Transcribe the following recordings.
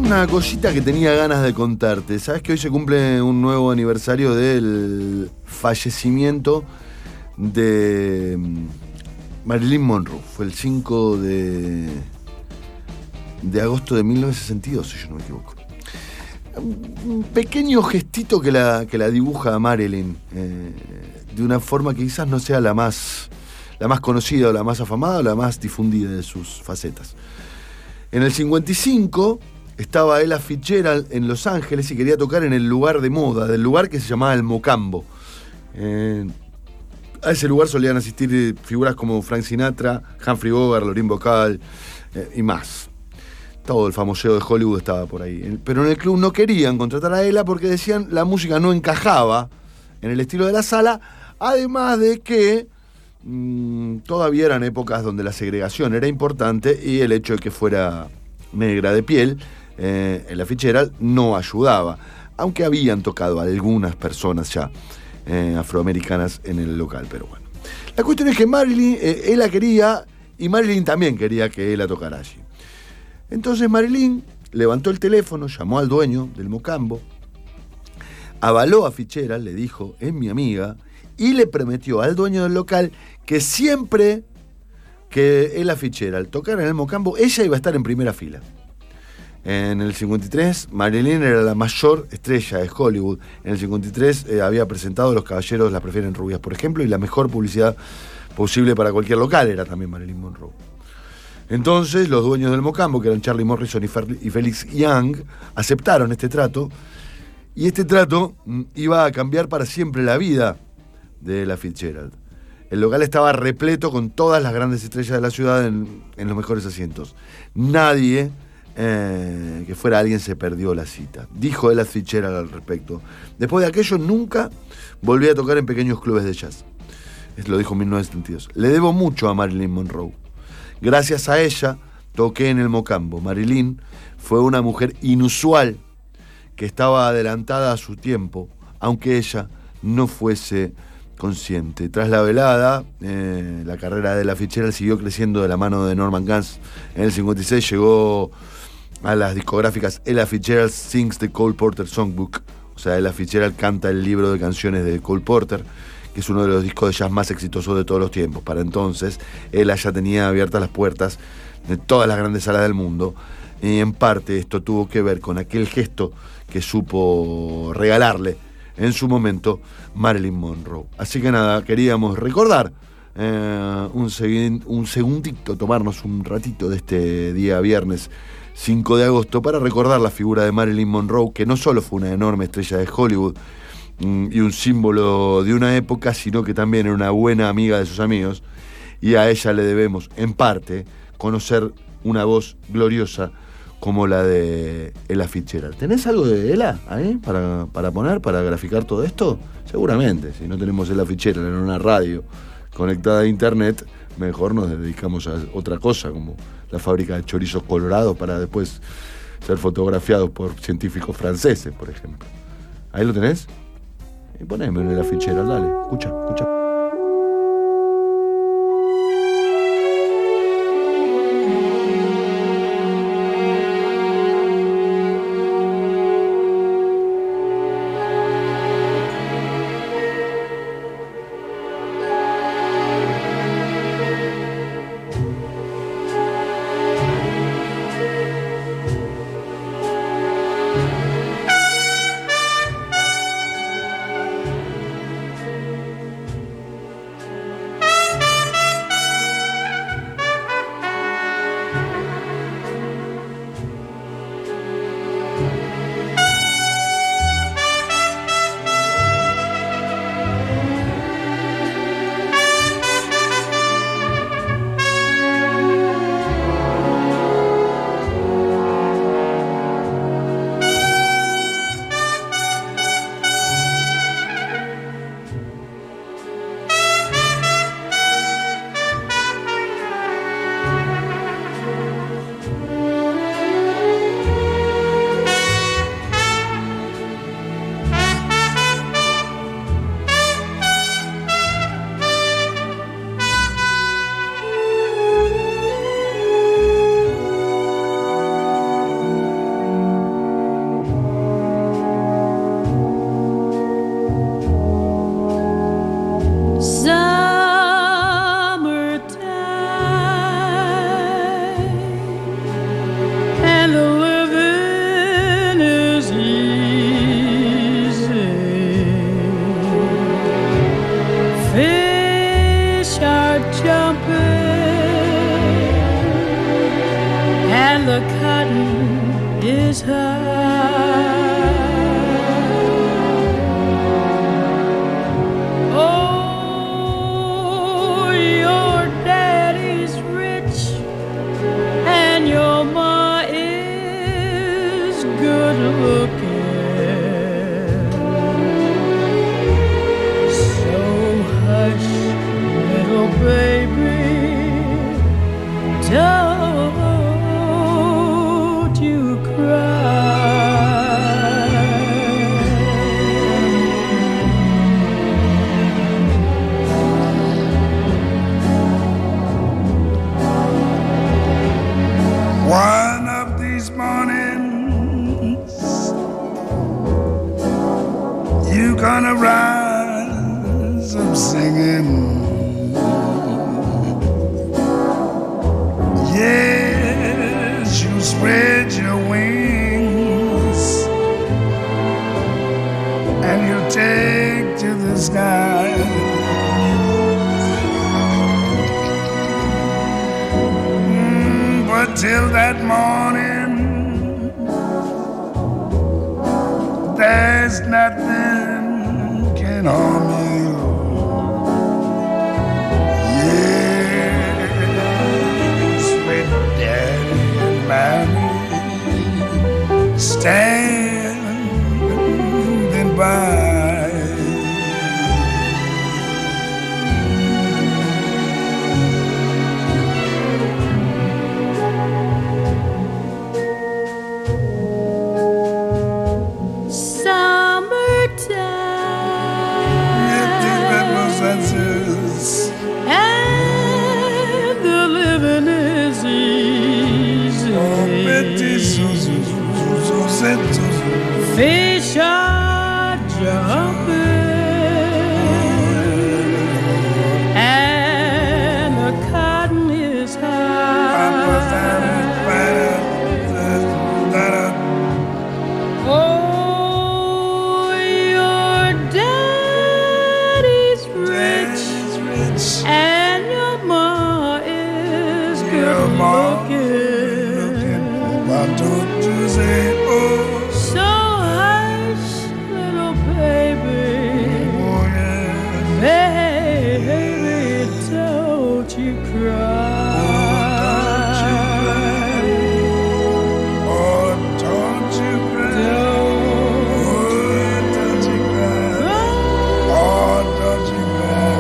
una cosita que tenía ganas de contarte. Sabes que hoy se cumple un nuevo aniversario del fallecimiento de Marilyn Monroe. Fue el 5 de agosto de 1962, si yo no me equivoco. Un pequeño gestito que la dibuja a Marilyn de una forma que quizás no sea la más conocida o la más afamada o la más difundida de sus facetas. En el 55 estaba Ella Fitzgerald en Los Ángeles y quería tocar en el lugar de moda, del lugar que se llamaba el Mocambo. A ese lugar solían asistir figuras como Frank Sinatra, Humphrey Bogart, Lorin Bacall y más. Todo el famoseo de Hollywood estaba por ahí. Pero en el club no querían contratar a Ella porque decían la música no encajaba en el estilo de la sala, además de que todavía eran épocas donde la segregación era importante y el hecho de que fuera negra de piel, Ella Fitzgerald no ayudaba, aunque habían tocado algunas personas ya afroamericanas en el local, pero bueno. La cuestión es que Marilyn, Ella quería, y Marilyn también quería que Ella tocara allí. Entonces Marilyn levantó el teléfono, llamó al dueño del Mocambo, avaló a Fitzgerald, le dijo, es mi amiga, y le prometió al dueño del local que siempre que Ella Fitzgerald tocara en el Mocambo, ella iba a estar en primera fila. En el 53, Marilyn era la mayor estrella de Hollywood. En el 53 había presentado Los caballeros la prefieren rubias, por ejemplo, y la mejor publicidad posible para cualquier local era también Marilyn Monroe. Entonces, los dueños del Mocambo, que eran Charlie Morrison y Felix Young, aceptaron este trato, y este trato iba a cambiar para siempre la vida de Ella Fitzgerald. El local estaba repleto con todas las grandes estrellas de la ciudad en los mejores asientos. Nadie que fuera alguien se perdió la cita. Dijo Ella Fitzgerald al respecto. Después de aquello nunca volví a tocar en pequeños clubes de jazz. Esto lo dijo en 1972. Le debo mucho a Marilyn Monroe. Gracias a ella toqué en el Mocambo. Marilyn fue una mujer inusual que estaba adelantada a su tiempo, aunque ella no fuese consciente. Tras la velada, la carrera de Ella Fitzgerald siguió creciendo de la mano de Norman Granz. En el 56 llegó a las discográficas Ella Fitzgerald Sings the Cole Porter Songbook. O sea, Ella Fitzgerald canta el libro de canciones de Cole Porter, que es uno de los discos de jazz más exitosos de todos los tiempos. Para entonces, Ella ya tenía abiertas las puertas de todas las grandes salas del mundo. Y en parte esto tuvo que ver con aquel gesto que supo regalarle en su momento Marilyn Monroe. Así que nada, queríamos recordar un segundito, tomarnos un ratito de este día viernes 5 de agosto para recordar la figura de Marilyn Monroe, que no solo fue una enorme estrella de Hollywood y un símbolo de una época, sino que también era una buena amiga de sus amigos, y a ella le debemos, en parte, conocer una voz gloriosa como la de Ella Fitzgerald. ¿Tenés algo de Ella ahí para poner, para graficar todo esto? Seguramente, si no tenemos Ella Fitzgerald en una radio conectada a internet, mejor nos dedicamos a otra cosa, como la fábrica de chorizos colorados para después ser fotografiados por científicos franceses, por ejemplo. ¿Ahí lo tenés? Y poneme Ella Fitzgerald, dale, escucha. is high. Oh, your daddy's rich and your ma is good looking. So hush, little baby, don't you cry. One of these mornings, you gonna rise up singing. Yes, you spread your wings and you take to the sky. But till that morning, there's nothing can harm you. Yes, with Daddy and Mommy standing by. And the living is easy. Fish are jumping and the cotton is high. Oh, your daddy's rich and your ma is good looking. Why don't you say, oh, So hush, little baby, oh yeah. baby, don't you cry. Oh, don't you cry. Don't Oh, don't you cry. cry. Oh, don't you cry.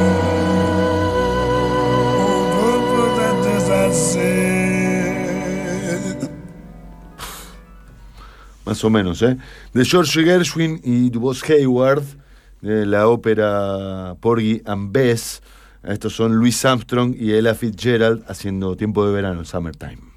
Oh, that as I said. Más o menos, ¿eh? De George Gershwin y DuBois Hayward, de la ópera Porgy and Bess. Estos son Louis Armstrong y Ella Fitzgerald haciendo Tiempo de Verano, Summertime.